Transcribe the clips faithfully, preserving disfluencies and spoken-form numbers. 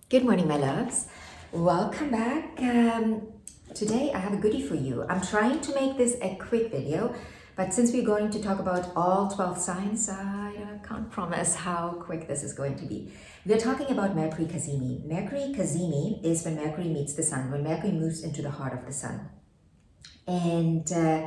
Good morning, my loves. Welcome back. Um, today I have a goodie for you. I'm trying to make this a quick video, but since we're going to talk about all twelve signs, I uh, can't promise how quick this is going to be. We are talking about Mercury Cazimi. Mercury Cazimi is when Mercury meets the Sun, when Mercury moves into the heart of the Sun. And uh,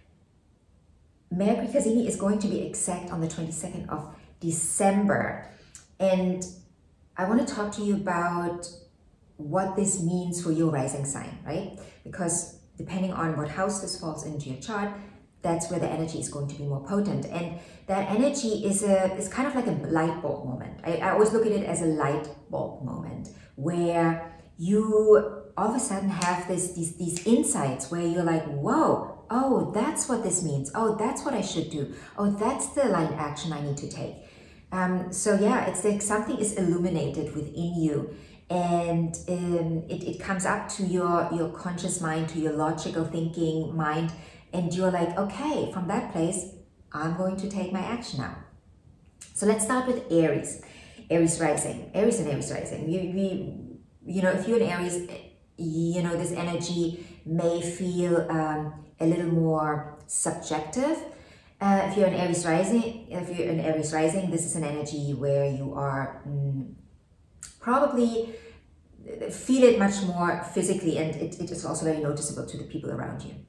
Mercury Cazimi is going to be exact on the twenty-second of December. And I want to talk to you about what this means for your rising sign, right? Because depending on what house this falls into your chart, that's where the energy is going to be more potent. And that energy is a is kind of like a light bulb moment. I, I always look at it as a light bulb moment where you all of a sudden have this these these insights where you're like, whoa, oh, that's what this means. Oh, that's what I should do. Oh, that's the line action I need to take. Um, so yeah, it's like something is illuminated within you, and um, it, it comes up to your, your conscious mind, to your logical thinking mind, and you're like, okay, from that place, I'm going to take my action now. So let's start with Aries. Aries rising. Aries and Aries rising. You, we, you know, if you're in Aries, you know, this energy may feel um, a little more subjective. Uh, if you're an Aries rising, if you're an Aries rising, this is an energy where you are mm, probably feel it much more physically, and it, it is also very noticeable to the people around you.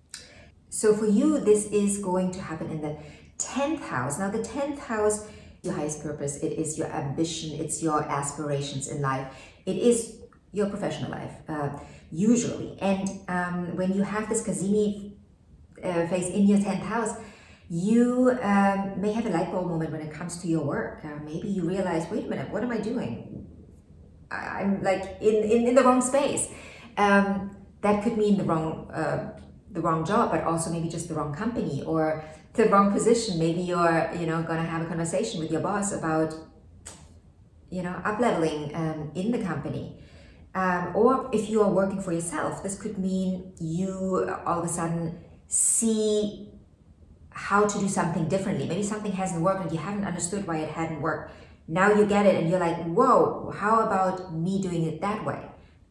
So for you, this is going to happen in the tenth house. Now the tenth house, your highest purpose, it is your ambition, it's your aspirations in life, it is your professional life, uh, usually. And um, when you have this Cazimi uh, phase in your tenth house, you um, may have a light bulb moment when it comes to your work. Uh, maybe you realize, wait a minute, what am I doing? I, I'm like in, in, in the wrong space. Um, that could mean the wrong, uh, the wrong job, but also maybe just the wrong company or the wrong position. Maybe you're, you know, gonna have a conversation with your boss about, you know, up-leveling um, in the company. Um, or if you are working for yourself, this could mean you all of a sudden see how to do something differently. Maybe something hasn't worked and you haven't understood why it hadn't worked. Now you get it and you're like, whoa, how about me doing it that way?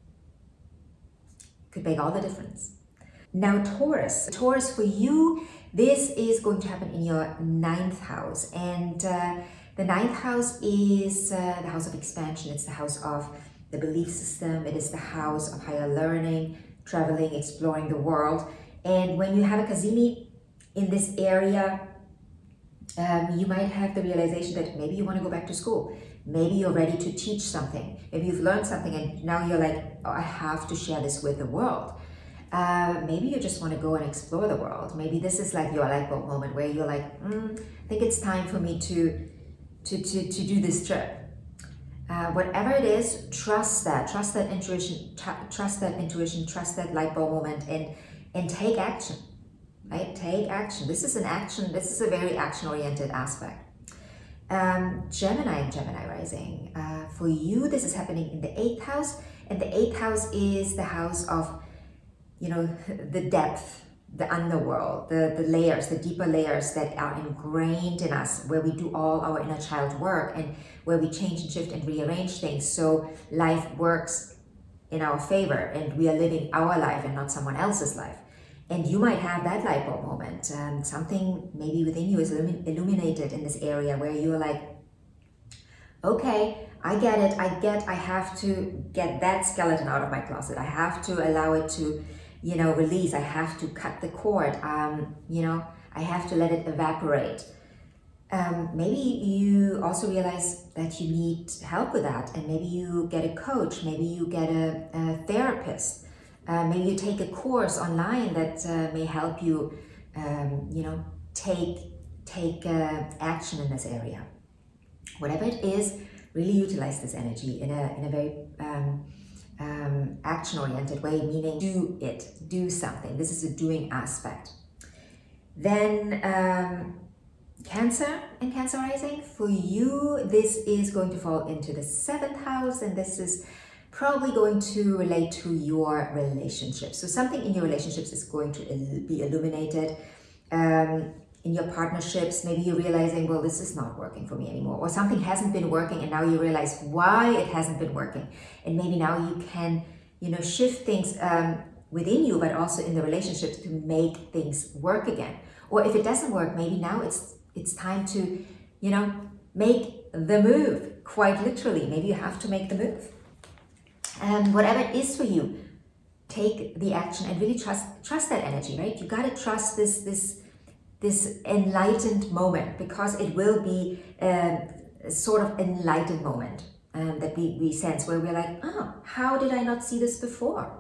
Could make all the difference. Now Taurus. Taurus, for you, this is going to happen in your ninth house. And uh, the ninth house is uh, the house of expansion. It's the house of the belief system. It is the house of higher learning, traveling, exploring the world. And when you have a Cazimi in this area, um, you might have the realization that maybe you want to go back to school. Maybe you're ready to teach something. Maybe you've learned something and now you're like, oh, I have to share this with the world. Uh, maybe you just want to go and explore the world. Maybe this is like your light bulb moment where you're like, mm, I think it's time for me to, to, to, to do this trip. Uh, whatever it is, trust that. Trust that intuition, trust that intuition, trust that light bulb moment, and, and take action. Right? Take action. This is an action, this is a very action-oriented aspect. Um, Gemini and Gemini rising. Uh, for you, this is happening in the eighth house, and the eighth house is the house of, you know, the depth, the underworld, the, the layers, the deeper layers that are ingrained in us, where we do all our inner child work and where we change and shift and rearrange things so life works in our favor and we are living our life and not someone else's life. And you might have that light bulb moment. Um, something maybe within you is illumin illuminated in this area where you're like, okay, I get it. I get, I have to get that skeleton out of my closet. I have to allow it to, you know, release. I have to cut the cord. Um, you know, I have to let it evaporate. Um, maybe you also realize that you need help with that. And maybe you get a coach. Maybe you get a, a therapist. Uh, maybe you take a course online that uh, may help you, um, you know, take take uh, action in this area. Whatever it is, really utilize this energy in a in a very um, um, action-oriented way, meaning do it, do something. This is a doing aspect. Then um, Cancer and Cancer rising. For you, this is going to fall into the seventh house, and this is probably going to relate to your relationships. So something in your relationships is going to be illuminated. Um, in your partnerships, maybe you're realizing, well, this is not working for me anymore, or something hasn't been working and now you realize why it hasn't been working. And maybe now you can, you know, shift things um, within you, but also in the relationships to make things work again. Or if it doesn't work, maybe now it's it's time to, you know, make the move, quite literally. Maybe you have to make the move. And whatever it is for you, take the action and really trust trust that energy, right? You gotta trust this this this enlightened moment, because it will be um, a sort of enlightened moment um, that we, we sense, where we're like, oh, how did I not see this before?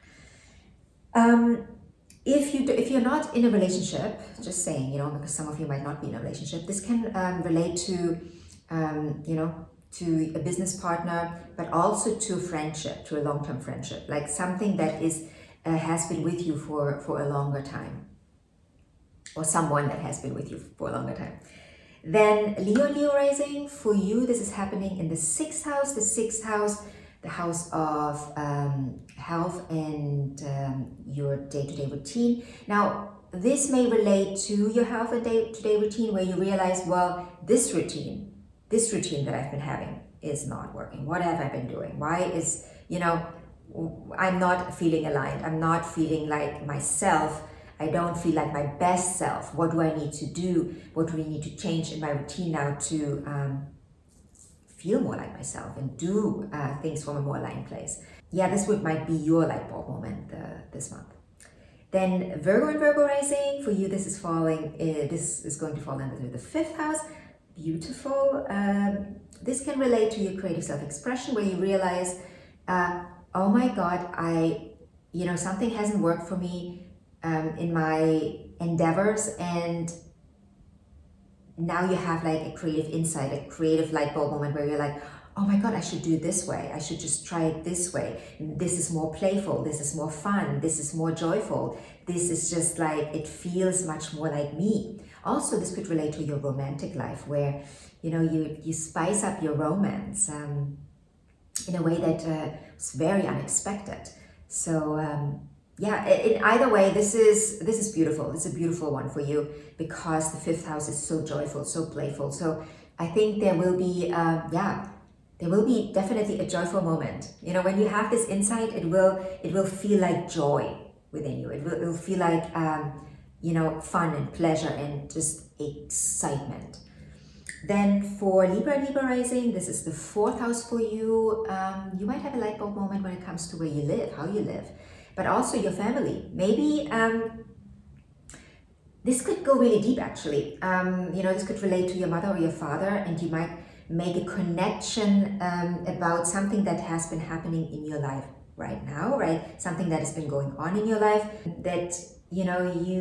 Um, if you do, if you're not in a relationship, just saying, you know, because some of you might not be in a relationship, this can um, relate to, um, you know, to a business partner, but also to a friendship, to a long-term friendship, like something that is uh, has been with you for, for a longer time, or someone that has been with you for a longer time. Then Leo, Leo rising, for you, this is happening in the sixth house, the sixth house, the house of um, health and um, your day-to-day routine. Now, this may relate to your health and day-to-day routine, where you realize, well, this routine, this routine that I've been having is not working. What have I been doing? Why is, you know, I'm not feeling aligned. I'm not feeling like myself. I don't feel like my best self. What do I need to do? What do we need to change in my routine now to um, feel more like myself and do uh, things from a more aligned place? Yeah, this would might be your light bulb moment uh, this month. Then Virgo and Virgo rising, for you, this is falling. Uh, this is going to fall into the fifth house. Beautiful. Um, this can relate to your creative self-expression, where you realize, uh, oh my God, I, you know, something hasn't worked for me Um, in my endeavors, and now you have like a creative insight, a creative light bulb moment, where you're like, oh my God, I should do it this way. I should just try it this way. This is more playful. This is more fun. This is more joyful. This is just like, it feels much more like me. Also, this could relate to your romantic life, where, you know, you, you spice up your romance um, in a way that uh, is very unexpected. So, um, yeah, in either way, this is this is beautiful. It's a beautiful one for you, because the fifth house is so joyful, so playful. So I think there will be, uh, yeah, there will be definitely a joyful moment. You know, when you have this insight, it will it will feel like joy within you. It will, it will feel like, um, you know, fun and pleasure and just excitement. Then for Libra and Libra rising, this is the fourth house for you. Um, you might have a light bulb moment when it comes to where you live, how you live, but also your family. Maybe um, this could go really deep, actually. Um, you know, this could relate to your mother or your father, and you might make a connection um, about something that has been happening in your life right now, right? Something that has been going on in your life that, you know, you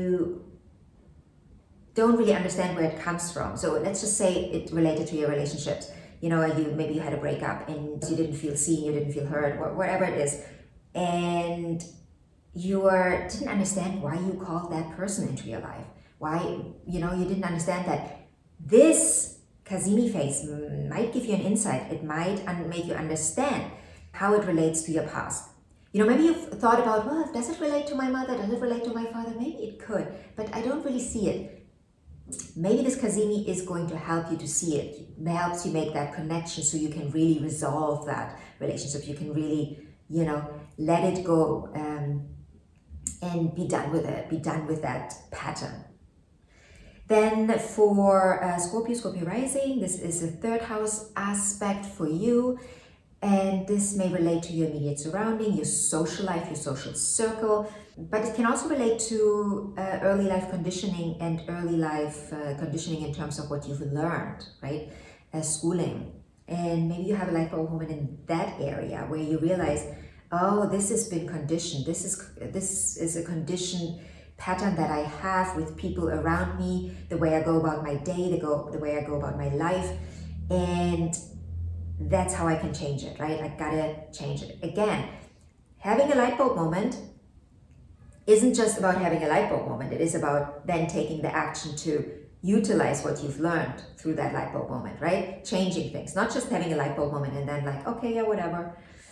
don't really understand where it comes from. So let's just say it related to your relationships. You know, you maybe you had a breakup and you didn't feel seen, you didn't feel heard, whatever it is. And you are, didn't understand why you called that person into your life. Why, you know, you didn't understand that this Cazimi phase might give you an insight. It might un- make you understand how it relates to your past. You know, maybe you've thought about, well, does it relate to my mother? Does it relate to my father? Maybe it could, but I don't really see it. Maybe this Cazimi is going to help you to see it. It helps you make that connection, so you can really resolve that relationship. You can really, you know, let it go, um, and be done with it, be done with that pattern. Then for uh, Scorpio, Scorpio rising, this is a third house aspect for you. And this may relate to your immediate surrounding, your social life, your social circle. But it can also relate to uh, early life conditioning and early life uh, conditioning in terms of what you've learned, right? Uh, schooling. And maybe you have a light bulb moment in that area, where you realize, oh, this has been conditioned. This is this is a conditioned pattern that I have with people around me, the way I go about my day, the go the way I go about my life, and that's how I can change it, right? I gotta change it. Again, having a light bulb moment isn't just about having a light bulb moment. It is about then taking the action to utilize what you've learned through that light bulb moment, right? Changing things, not just having a light bulb moment and then like, okay, yeah, whatever.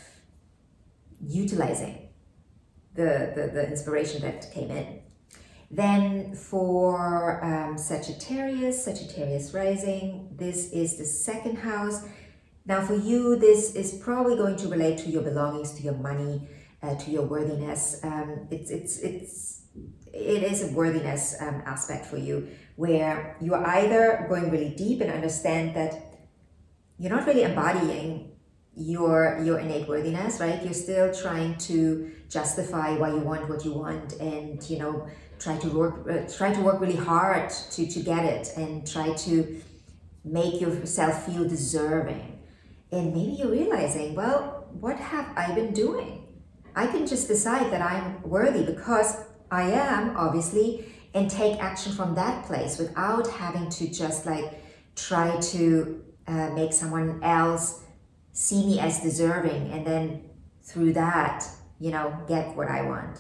Utilizing the, the, the inspiration that came in. Then for um, Sagittarius, Sagittarius rising, this is the second house. Now for you, this is probably going to relate to your belongings, to your money, uh, to your worthiness. Um, it's, it's, it's, it is a worthiness um, aspect for you, where you are either going really deep and understand that you're not really embodying your your innate worthiness, right? You're still trying to justify why you want what you want, and you know, try to work uh, try to work really hard to to get it, and try to make yourself feel deserving. And maybe you're realizing, well, what have I been doing? I can just decide that I'm worthy because I am, obviously, and take action from that place without having to just like try to uh, make someone else see me as deserving, and then through that, you know, get what I want.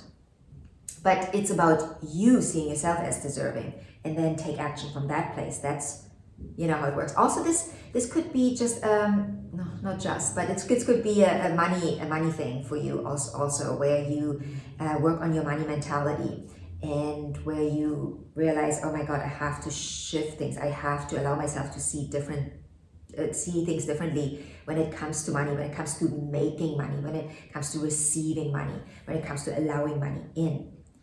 But it's about you seeing yourself as deserving and then take action from that place. That's, you know, how it works. Also, this this could be just um no, not just, but it's, it could be a, a money a money thing for you also, also where you uh, work on your money mentality, and where you realize, oh my God, I have to shift things. I have to allow myself to see different Uh, see things differently when it comes to money, when it comes to making money, when it comes to receiving money, when it comes to allowing money in.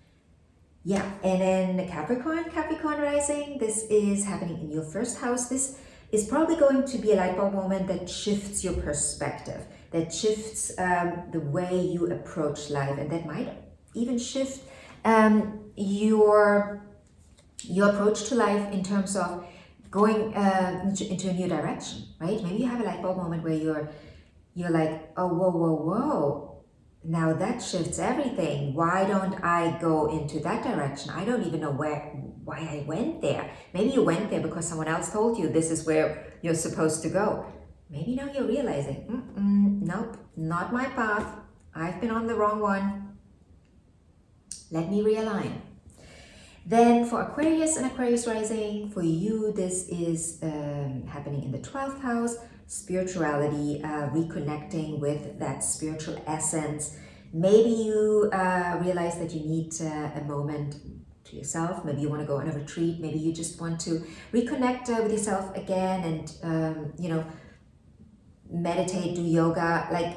Yeah, and then Capricorn, Capricorn rising, this is happening in your first house. This is probably going to be a light bulb moment that shifts your perspective, that shifts um, the way you approach life, and that might even shift um, your, your approach to life in terms of going uh, into, into a new direction, right? Maybe you have a light bulb moment where you're you're like, oh, whoa, whoa, whoa. Now that shifts everything. Why don't I go into that direction? I don't even know where why I went there. Maybe you went there because someone else told you this is where you're supposed to go. Maybe now you're realizing, Mm-mm, nope, not my path. I've been on the wrong one. Let me realign. Then for Aquarius and Aquarius rising, for you, this is um, happening in the twelfth house, spirituality, uh, reconnecting with that spiritual essence. Maybe you uh, realize that you need uh, a moment to yourself. Maybe you want to go on a retreat. Maybe you just want to reconnect uh, with yourself again, and, um, you know, meditate, do yoga, like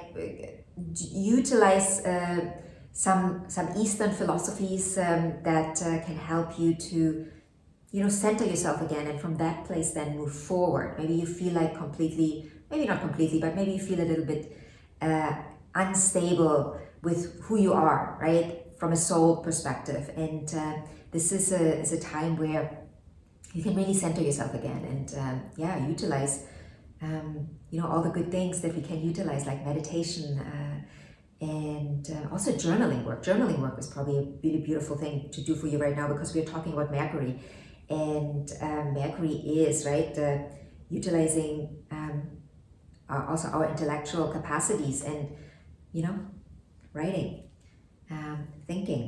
utilize uh, some some Eastern philosophies um, that uh, can help you to, you know, center yourself again, and from that place then move forward. Maybe you feel like completely, maybe not completely, but maybe you feel a little bit uh, unstable with who you are, right, from a soul perspective. And uh, this is a, is a time where you can really center yourself again, and um, yeah, utilize um, you know, all the good things that we can utilize, like meditation, uh, and uh, also journaling work. Journaling work is probably a really beautiful thing to do for you right now, because we're talking about Mercury, and um, Mercury is, right, uh, utilizing um, uh, also our intellectual capacities, and, you know, writing, um, thinking,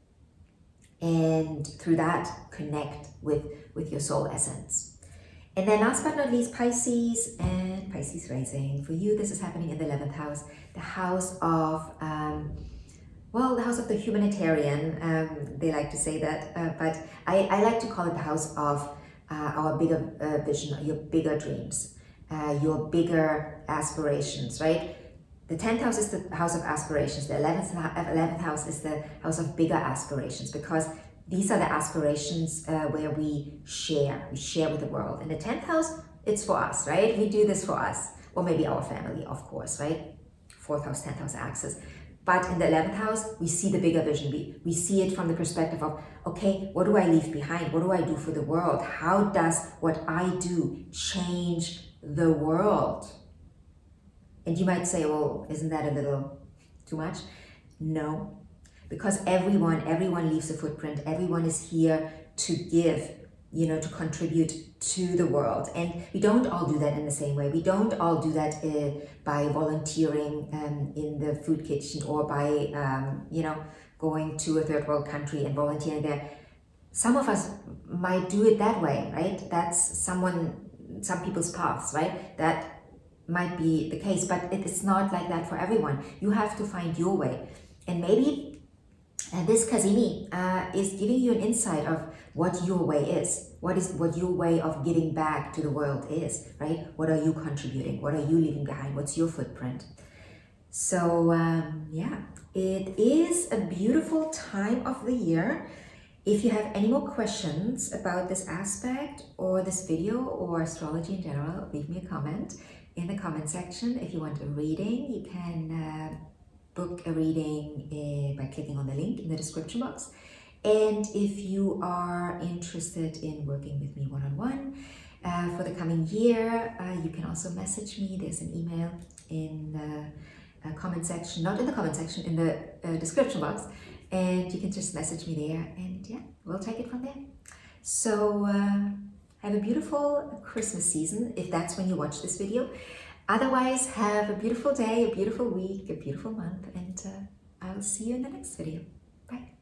and through that connect with, with your soul essence. And then last but not least, Pisces and Pisces rising. For you, this is happening in the eleventh house, the house of, um, well, the house of the humanitarian. Um, they like to say that, uh, but I, I like to call it the house of uh, our bigger uh, vision, your bigger dreams, uh, your bigger aspirations, right? The tenth house is the house of aspirations. The eleventh, eleventh house is the house of bigger aspirations, because these are the aspirations uh, where we share, we share with the world. In the tenth house, it's for us, right? We do this for us, or maybe our family, of course, right? Fourth house, tenth house axis. But in the eleventh house, we see the bigger vision. We, we see it from the perspective of, okay, what do I leave behind? What do I do for the world? How does what I do change the world? And you might say, well, isn't that a little too much? No. Because everyone, everyone leaves a footprint. Everyone is here to give, you know, to contribute to the world. And we don't all do that in the same way. We don't all do that uh, by volunteering um, in the food kitchen, or by, um, you know, going to a third world country and volunteering there. Some of us might do it that way, right? That's someone, some people's paths, right? That might be the case, but it's not like that for everyone. You have to find your way. And maybe And this Kazimi uh, is giving you an insight of what your way is. What is what your way of giving back to the world is, right? What are you contributing? What are you leaving behind? What's your footprint? So um, yeah, it is a beautiful time of the year. If you have any more questions about this aspect or this video or astrology in general, leave me a comment in the comment section. If you want a reading, you can uh, book a reading uh, by clicking on the link in the description box. And if you are interested in working with me one-on-one uh, for the coming year, uh, you can also message me. There's an email in the uh, comment section, not in the comment section, in the uh, description box. And you can just message me there, and yeah, we'll take it from there. So uh, have a beautiful Christmas season, if that's when you watch this video. Otherwise, have a beautiful day, a beautiful week, a beautiful month, and uh, I'll see you in the next video. Bye.